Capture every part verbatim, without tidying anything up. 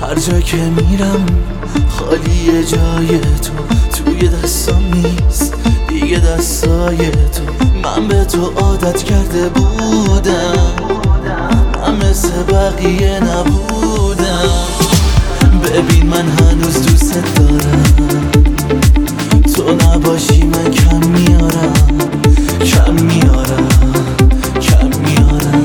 هر جا که میرم خالی جای تو، توی دستام نیست دیگه دستای تو. من به تو عادت کرده بودم، من مثل بقیه نبودم. ببین من هنوز دوست دارم، تو نباشی من کم میارم، کم میارم، کم میارم.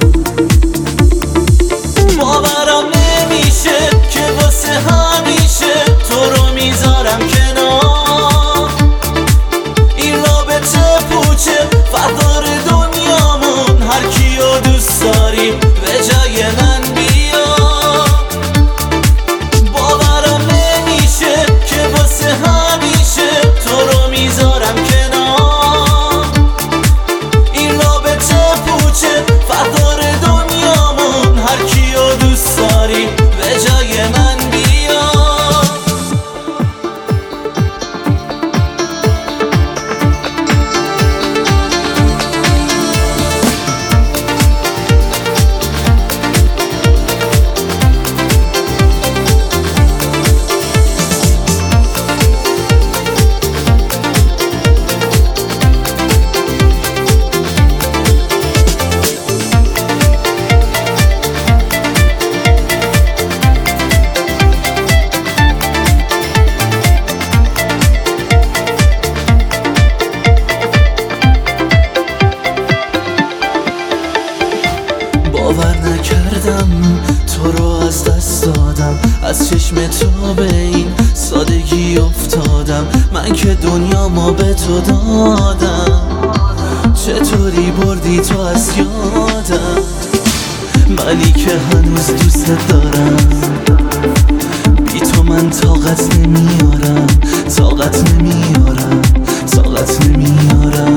باورم نمیشه که واسه همیشه تو رو میذارم کنار. این رابطه پوچه فردار دنیامون، هر کیو دوست داری به جای من بیا. باورم نمیشه که واسه همیشه تو رو میذارم کنار. این رابطه پوچه فردار دنیامون، هر کیو دوست داری به جای من بیا. باور نکردم تو رو از دست دادم، از چشم تو به این سادگی افتادم. من که دنیامو به تو دادم، چطوری بردی تو از یادم؟ منی که هنوز دوست دارم، بی تو من طاقت نمیارم، طاقت نمیارم، طاقت نمیارم.